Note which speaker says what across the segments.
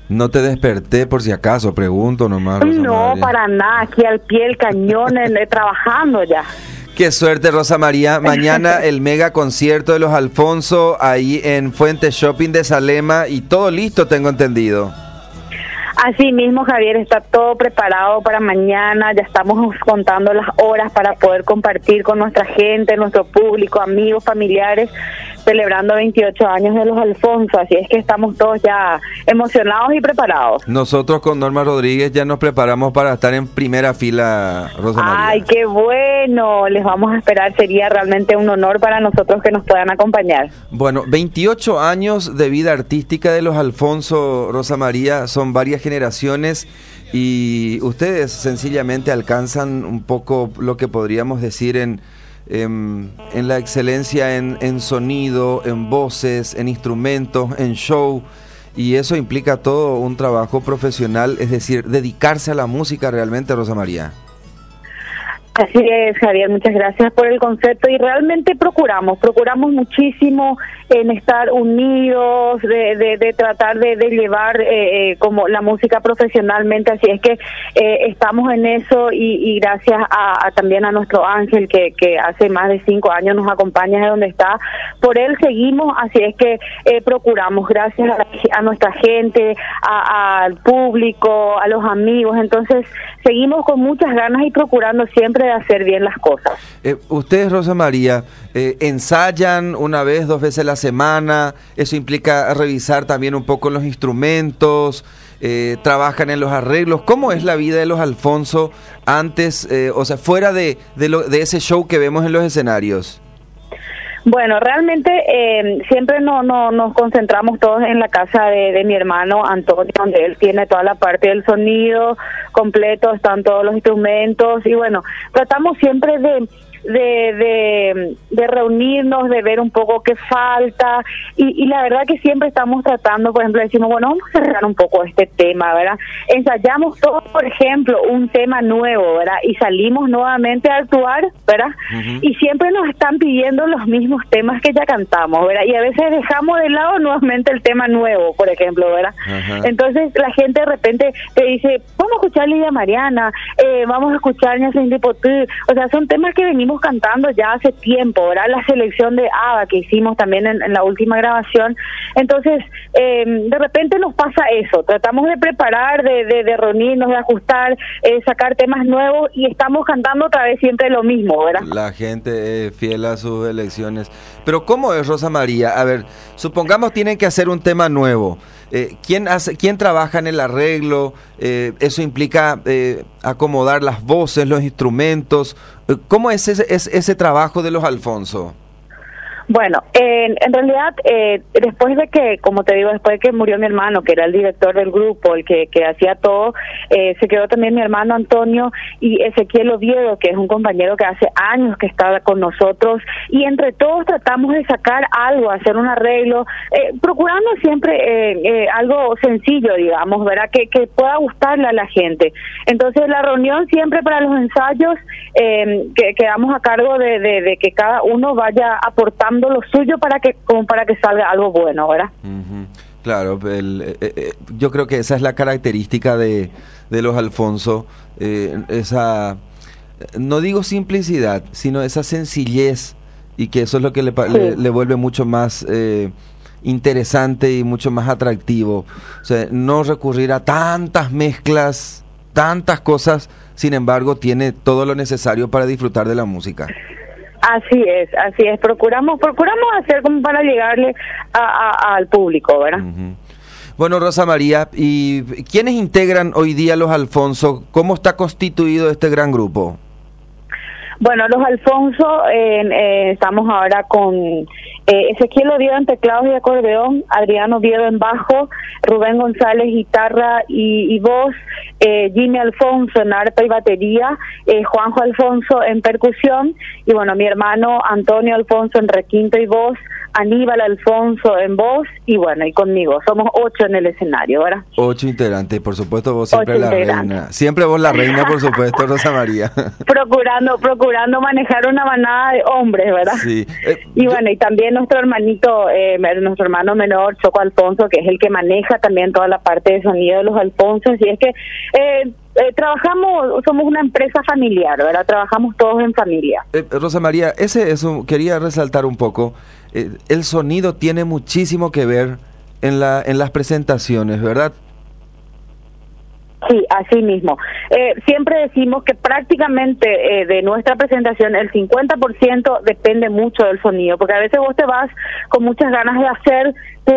Speaker 1: No te desperté por si acaso, pregunto nomás. Rosa
Speaker 2: No,
Speaker 1: María.
Speaker 2: para nada, aquí al pie del cañón, trabajando ya.
Speaker 1: Qué suerte, Rosa María. Mañana el mega concierto de los Alfonso ahí en Fuente Shopping de Salema y todo listo, tengo entendido.
Speaker 2: Así mismo, Javier, está todo preparado para mañana. Ya estamos contando las horas para poder compartir con nuestra gente, nuestro público, amigos, familiares, celebrando 28 años de los Alfonso. Así es que estamos todos ya emocionados y preparados.
Speaker 1: Nosotros con Norma Rodríguez ya nos preparamos para estar en primera fila, Rosa María.
Speaker 2: ¡Ay, qué bueno! Les vamos a esperar. Sería realmente un honor para nosotros que nos puedan acompañar.
Speaker 1: Bueno, 28 años de vida artística de los Alfonso, Rosa María, son varias generaciones y ustedes sencillamente alcanzan un poco lo que podríamos decir en la excelencia en sonido, en voces, en instrumentos, en show, y eso implica todo un trabajo profesional, es decir, dedicarse a la música realmente, Rosa María.
Speaker 2: Así es, Javier, muchas gracias por el concepto y realmente procuramos muchísimo en estar unidos, de tratar de llevar como la música profesionalmente, así es que estamos en eso y gracias también a nuestro Ángel que hace más de 5 años nos acompaña de donde está, por él seguimos, así es que procuramos, gracias a nuestra gente, al público, a los amigos, entonces seguimos con muchas ganas y procurando siempre de hacer bien las cosas.
Speaker 1: Ustedes, Rosa María, ensayan una vez, 2 veces a la semana, eso implica revisar también un poco los instrumentos, trabajan en los arreglos. ¿Cómo es la vida de los Alfonso antes, o sea, fuera de ese show que vemos en los escenarios?
Speaker 2: Bueno, realmente siempre nos concentramos todos en la casa de mi hermano Antonio, donde él tiene toda la parte del sonido completo, están todos los instrumentos y bueno, tratamos siempre de reunirnos, de ver un poco qué falta y la verdad que siempre estamos tratando, por ejemplo, decimos, bueno, vamos a cerrar un poco este tema, ¿verdad? Ensayamos todos, por ejemplo, un tema nuevo, ¿verdad? Y salimos nuevamente a actuar, ¿verdad? Uh-huh. Y siempre nos están pidiendo los mismos temas que ya cantamos, ¿verdad? Y a veces dejamos de lado nuevamente el tema nuevo, por ejemplo, ¿verdad? Uh-huh. Entonces la gente de repente te dice, vamos a escuchar Lidia Mariana, vamos a escuchar Ña Cindy Potú, o sea, son temas que venimos cantando ya hace tiempo, ¿verdad? La selección de ABBA que hicimos también en la última grabación. Entonces, de repente nos pasa eso. Tratamos de preparar, de reunirnos, de ajustar, sacar temas nuevos y estamos cantando otra vez siempre lo mismo, ¿verdad?
Speaker 1: La gente fiel a sus elecciones. Pero ¿cómo es, Rosa María? A ver, supongamos tienen que hacer un tema nuevo. ¿Quién trabaja en el arreglo? Eso implica acomodar las voces, los instrumentos. ¿Cómo es ese trabajo de los Alfonso?
Speaker 2: Bueno, en realidad, después de que, como te digo, después de que murió mi hermano, que era el director del grupo, el que hacía todo, se quedó también mi hermano Antonio y Ezequiel Oviedo, que es un compañero que hace años que está con nosotros, y entre todos tratamos de sacar algo, hacer un arreglo, procurando siempre algo sencillo, digamos, ¿verdad? Que pueda gustarle a la gente. Entonces, la reunión siempre para los ensayos, que quedamos a cargo de que cada uno vaya aportando lo suyo para que salga algo bueno, ¿verdad? Uh-huh.
Speaker 1: Claro, yo creo que esa es la característica de los Alfonso, esa, no digo simplicidad, sino esa sencillez, y que eso es lo que le vuelve mucho más interesante y mucho más atractivo. O sea, no recurrir a tantas mezclas, tantas cosas, sin embargo, tiene todo lo necesario para disfrutar de la música.
Speaker 2: Así es, procuramos hacer como para llegarle al público, ¿verdad? Uh-huh.
Speaker 1: Bueno, Rosa María, ¿y quiénes integran hoy día los Alfonso? ¿Cómo está constituido este gran grupo?
Speaker 2: Bueno, los Alfonso, estamos ahora con Ezequiel Oviedo en teclados y acordeón, Adrián Oviedo en bajo, Rubén González guitarra y voz, Jimmy Alfonso en arpa y batería, Juanjo Alfonso en percusión, y bueno, mi hermano Antonio Alfonso en requinto y voz, Aníbal Alfonso en voz, y bueno, y conmigo, somos 8 en el escenario, ¿verdad?
Speaker 1: 8 integrantes, por supuesto, vos siempre la reina, siempre vos la reina, por supuesto, Rosa María.
Speaker 2: Procurando manejar una manada de hombres, ¿verdad?
Speaker 1: Sí.
Speaker 2: Y bueno, y también nuestro nuestro hermano menor, Choco Alfonso, que es el que maneja también toda la parte de sonido de los Alfonsos, y es que somos una empresa familiar, ¿verdad? Trabajamos todos en familia.
Speaker 1: Rosa María, quería resaltar un poco, el sonido tiene muchísimo que ver en las presentaciones, ¿verdad?
Speaker 2: Sí, así mismo. Siempre decimos que prácticamente de nuestra presentación el 50% depende mucho del sonido, porque a veces vos te vas con muchas ganas de hacer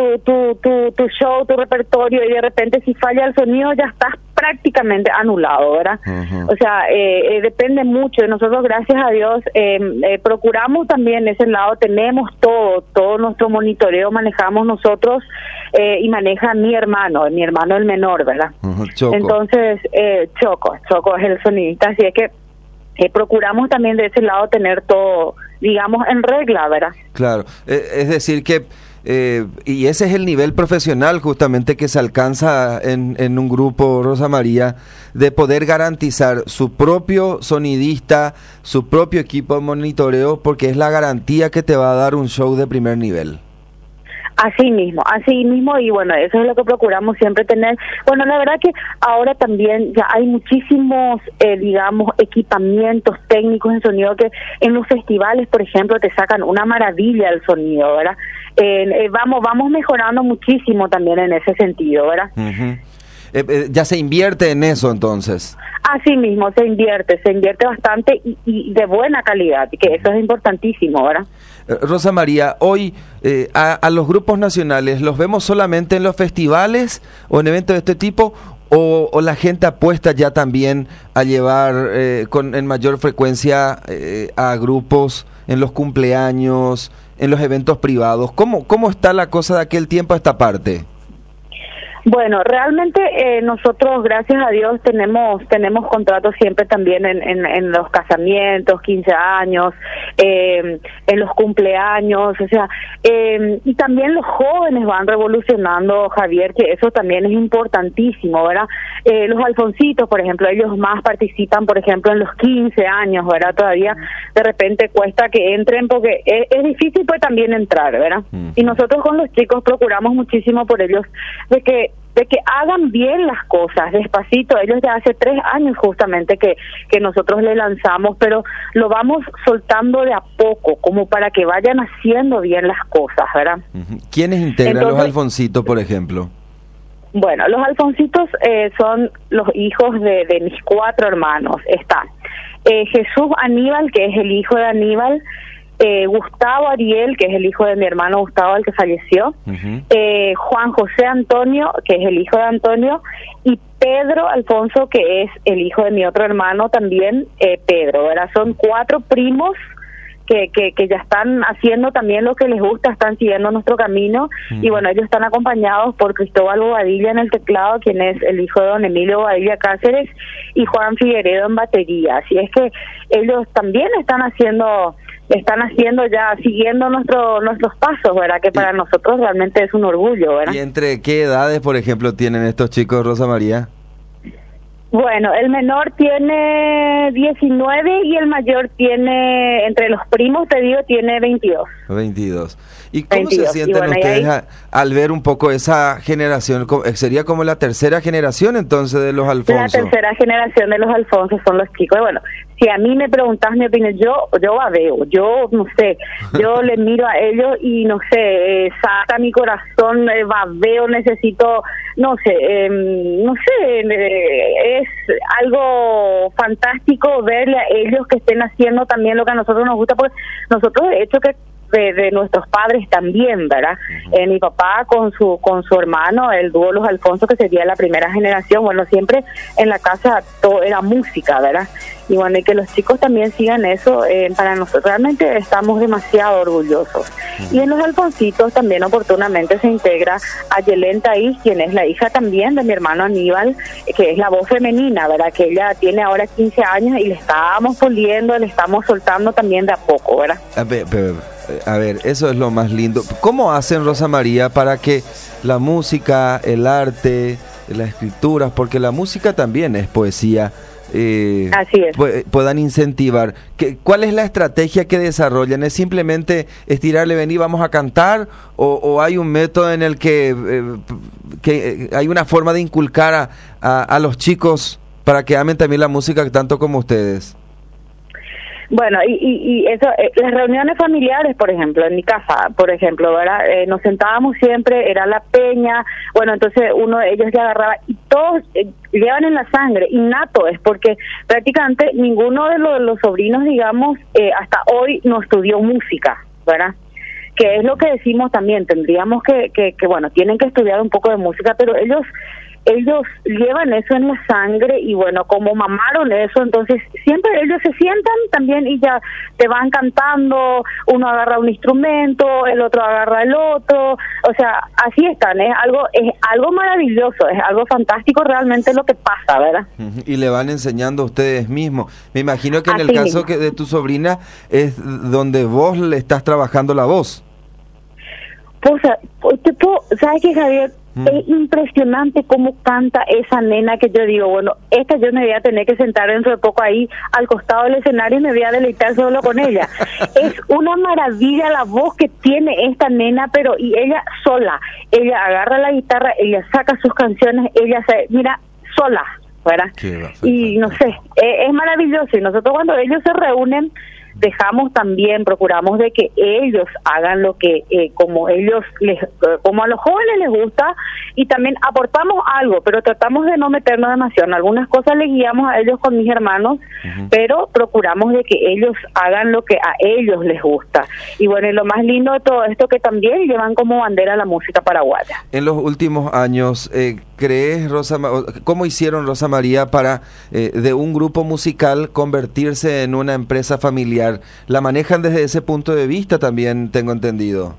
Speaker 2: tu show, tu repertorio, y de repente si falla el sonido ya estás prácticamente anulado, ¿verdad? Uh-huh. O sea, depende mucho. Nosotros, gracias a Dios, procuramos también ese lado, tenemos todo nuestro monitoreo manejamos nosotros, y maneja mi hermano el menor, ¿verdad?
Speaker 1: Uh-huh. Choco.
Speaker 2: Entonces, Choco es el sonidista, así es que procuramos también de ese lado tener todo, digamos, en regla, ¿verdad?
Speaker 1: Claro, es decir que y ese es el nivel profesional justamente que se alcanza en un grupo, Rosa María, de poder garantizar su propio sonidista, su propio equipo de monitoreo, porque es la garantía que te va a dar un show de primer nivel.
Speaker 2: Así mismo, y bueno, eso es lo que procuramos siempre tener. Bueno, la verdad que ahora también ya hay muchísimos, digamos, equipamientos técnicos en sonido que en los festivales, por ejemplo, te sacan una maravilla el sonido, ¿verdad? Vamos mejorando muchísimo también en ese sentido, ¿verdad?
Speaker 1: Uh-huh. Ya se invierte en eso entonces.
Speaker 2: Así mismo, se invierte bastante y de buena calidad, y que eso es importantísimo, ¿verdad?
Speaker 1: Rosa María, hoy a los grupos nacionales, ¿los vemos solamente en los festivales o en eventos de este tipo? ¿O la gente apuesta ya también a llevar en mayor frecuencia a grupos en los cumpleaños, en los eventos privados? ¿Cómo está la cosa de aquel tiempo a esta parte?
Speaker 2: Bueno, realmente nosotros, gracias a Dios, tenemos contratos siempre también en los casamientos, 15 años, en los cumpleaños, o sea, y también los jóvenes van revolucionando, Javier, que eso también es importantísimo, ¿verdad? Los Alfoncitos, por ejemplo, ellos más participan, por ejemplo, en los 15 años, ¿verdad? Todavía de repente cuesta que entren porque es difícil pues también entrar, ¿verdad? Y nosotros con los chicos procuramos muchísimo por ellos de que hagan bien las cosas despacito. Ellos ya hace 3 años justamente que nosotros le lanzamos, pero lo vamos soltando de a poco, como para que vayan haciendo bien las cosas, ¿verdad?
Speaker 1: ¿Quiénes integran los Alfoncitos, por ejemplo?
Speaker 2: Bueno, los Alfoncitos son los hijos de mis 4 hermanos. Está Jesús Aníbal, que es el hijo de Aníbal, Gustavo Ariel, que es el hijo de mi hermano Gustavo, el que falleció, Juan José Antonio, que es el hijo de Antonio, y Pedro Alfonso, que es el hijo de mi otro hermano también, Pedro, ¿verdad? Son 4 primos que ya están haciendo también lo que les gusta, están siguiendo nuestro camino, y bueno, ellos están acompañados por Cristóbal Bobadilla en el teclado, quien es el hijo de don Emilio Bobadilla Cáceres, y Juan Figueredo en batería. Así es que ellos también están haciendo ya, siguiendo nuestros pasos, ¿verdad? Que para nosotros realmente es un orgullo, ¿verdad?
Speaker 1: ¿Y entre qué edades, por ejemplo, tienen estos chicos, Rosa María?
Speaker 2: Bueno, el menor tiene 19 y el mayor tiene, entre los primos, te digo, tiene 22.
Speaker 1: 22. ¿Y cómo se sienten ustedes al ver un poco esa generación? ¿Sería como la tercera generación entonces de los Alfonso?
Speaker 2: La tercera generación de los Alfonso son los chicos. Y bueno, si a mí me preguntas mi opinión, yo babeo, yo no sé, yo les miro a ellos y no sé, saca mi corazón, babeo, necesito, no sé, es algo fantástico verle a ellos que estén haciendo también lo que a nosotros nos gusta, porque nosotros de hecho que de nuestros padres también, ¿verdad? Mi papá con su hermano, el dúo Los Alfonso, que sería la primera generación, bueno, siempre en la casa todo era música, ¿verdad? Y bueno, y que los chicos también sigan eso, para nosotros realmente estamos demasiado orgullosos. Y en Los Alfoncitos también oportunamente se integra a Yelén Taís, quien es la hija también de mi hermano Aníbal, que es la voz femenina, ¿verdad? Que ella tiene ahora 15 años y le estamos puliendo, le estamos soltando también de a poco, ¿verdad?
Speaker 1: A ver, eso es lo más lindo. ¿Cómo hacen, Rosa María, para que la música, el arte, las escrituras, porque la música también es poesía,
Speaker 2: así es.
Speaker 1: puedan incentivar. ¿Cuál es la estrategia que desarrollan? ¿Es simplemente estirarle, vení, vamos a cantar? ¿O hay un método en el que hay una forma de inculcar a los chicos para que amen también la música tanto como ustedes?
Speaker 2: Bueno, y eso, las reuniones familiares, por ejemplo, en mi casa, por ejemplo, ¿verdad? Nos sentábamos siempre, era la peña, bueno, entonces uno de ellos ya agarraba, y todos llevan en la sangre, innato es, porque prácticamente ninguno de los sobrinos, digamos, hasta hoy no estudió música, ¿verdad? Que es lo que decimos también, tendríamos que bueno, tienen que estudiar un poco de música, pero ellos llevan eso en la sangre y bueno, como mamaron eso, entonces siempre ellos se sientan también y ya te van cantando, uno agarra un instrumento, el otro agarra el otro, o sea, así están, es algo maravilloso, es algo fantástico realmente lo que pasa, ¿verdad?
Speaker 1: Y le van enseñando a ustedes mismos. Me imagino que en
Speaker 2: así
Speaker 1: el caso
Speaker 2: mismo.
Speaker 1: de tu sobrina es donde vos le estás trabajando la voz.
Speaker 2: Pues, ¿sabes qué, Javier? Es impresionante cómo canta esa nena, que yo digo, bueno, esta yo me voy a tener que sentar dentro de poco ahí al costado del escenario y me voy a deleitar solo con ella. Es una maravilla la voz que tiene esta nena, pero y ella sola, ella agarra la guitarra, ella saca sus canciones, ella mira, sola, ¿verdad? Y no sé, es maravilloso, y nosotros cuando ellos se reúnen, dejamos también, procuramos de que ellos hagan lo que como ellos como a los jóvenes les gusta, y también aportamos algo, pero tratamos de no meternos demasiado en algunas cosas, les guiamos a ellos con mis hermanos, pero procuramos de que ellos hagan lo que a ellos les gusta. Y bueno, y lo más lindo de todo esto, que también llevan como bandera la música paraguaya.
Speaker 1: En los últimos años, ¿crees, cómo hicieron, Rosa María, para de un grupo musical convertirse en una empresa familiar? ¿La manejan desde ese punto de vista también, tengo entendido?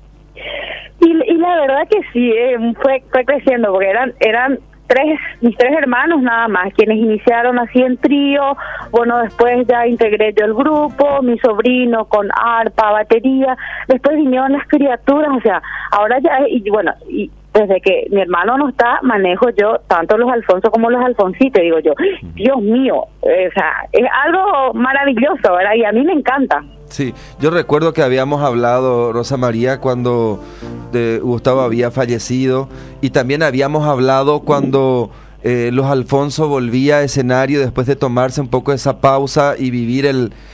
Speaker 2: Y la verdad que sí, fue creciendo, porque eran mis tres hermanos nada más, quienes iniciaron así en trío. Bueno, después ya integré yo el grupo, mi sobrino con arpa, batería, después vinieron las criaturas, o sea, ahora ya, y bueno, y desde que mi hermano no está, manejo yo tanto los Alfonso como los Alfoncitos, digo yo, Dios mío, o sea, es algo maravilloso, ¿verdad? Y a mí me encanta.
Speaker 1: Sí, yo recuerdo que habíamos hablado, Rosa María, cuando Gustavo había fallecido, y también habíamos hablado cuando los Alfonso volvía a escenario después de tomarse un poco esa pausa y vivir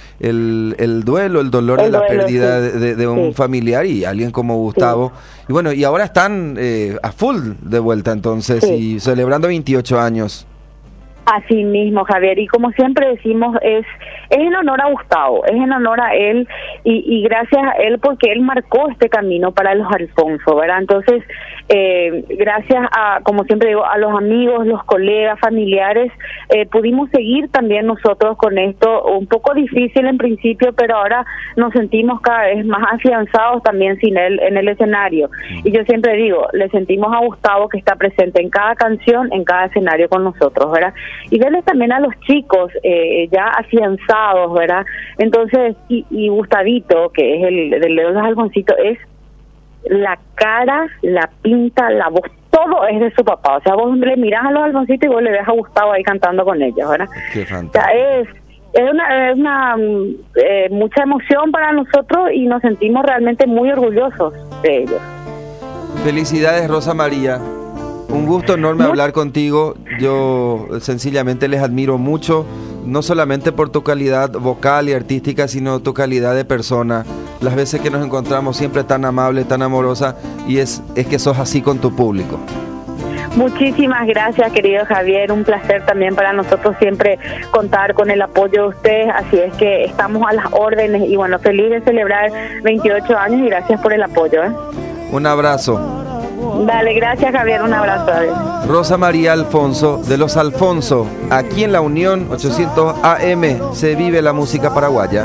Speaker 1: el duelo, el dolor de la pérdida de un familiar y alguien como Gustavo. Sí. Y bueno, y ahora están a full de vuelta entonces, y celebrando 28 años.
Speaker 2: Así mismo, Javier, y como siempre decimos, es en honor a Gustavo, es en honor a él, y gracias a él, porque él marcó este camino para los Alfonso, ¿verdad? Entonces, gracias a, como siempre digo, a los amigos, los colegas, familiares, pudimos seguir también nosotros con esto, un poco difícil en principio, pero ahora nos sentimos cada vez más afianzados también sin él en el escenario. Y yo siempre digo, le sentimos a Gustavo que está presente en cada canción, en cada escenario con nosotros, ¿verdad? Y verles también a los chicos ya afianzados, ¿verdad? Entonces, y Gustavito, que es el de los Alfoncitos, es la cara, la pinta, la voz, todo es de su papá. O sea, vos le mirás a los Alfoncitos y vos le ves a Gustavo ahí cantando con ellos, ¿verdad?
Speaker 1: Qué fantástico.
Speaker 2: O sea, es una mucha emoción para nosotros, y nos sentimos realmente muy orgullosos de ellos.
Speaker 1: Felicidades, Rosa María. Un gusto enorme hablar contigo. Yo sencillamente les admiro mucho, no solamente por tu calidad vocal y artística, sino tu calidad de persona. Las veces que nos encontramos siempre tan amable, tan amorosa, y es que sos así con tu público.
Speaker 2: Muchísimas gracias, querido Javier, un placer también para nosotros siempre contar con el apoyo de ustedes, así es que estamos a las órdenes, y bueno, feliz de celebrar 28 años y gracias por el apoyo.
Speaker 1: Un abrazo.
Speaker 2: Dale, gracias, Javier, un abrazo.
Speaker 1: Rosa María Alfonso, de los Alfonso, aquí en La Unión 800 AM, se vive la música paraguaya.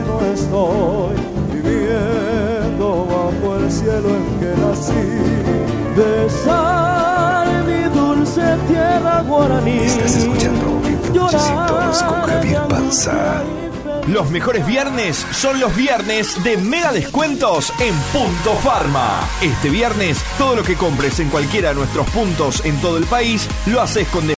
Speaker 3: Cielo en que nací, besar mi dulce tierra guaraní.
Speaker 4: Estás escuchando Vivo 800 con Javier Panza. Los mejores viernes son los viernes de mega descuentos en Punto Pharma. Este viernes, todo lo que compres en cualquiera de nuestros puntos en todo el país, lo haces con